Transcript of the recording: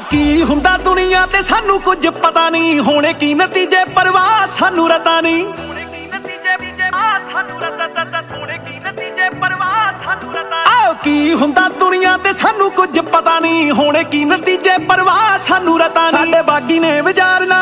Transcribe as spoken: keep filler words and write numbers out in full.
ਕੀ ਹੁੰਦਾ ਦੁਨੀਆ ਤੇ ਸਾਨੂੰ ਕੁਝ ਪਤਾ ਨਹੀਂ, ਹੋਣੇ ਕੀ ਨਤੀਜੇ ਪਰਵਾਹ ਸਾਨੂੰ ਰਤਾ ਨਹੀਂ। ਆਓ ਕੀ ਹੁੰਦਾ ਦੁਨੀਆ ਤੇ ਸਾਨੂੰ ਕੁਝ ਪਤਾ ਨਹੀਂ, ਹੋਣੇ ਕੀ ਨਤੀਜੇ ਪਰਵਾਹ ਸਾਨੂੰ ਰਤਾ ਨਹੀਂ। ਸਾਡੇ ਬਾਗੀ ਨੇ ਵਿਚਾਰ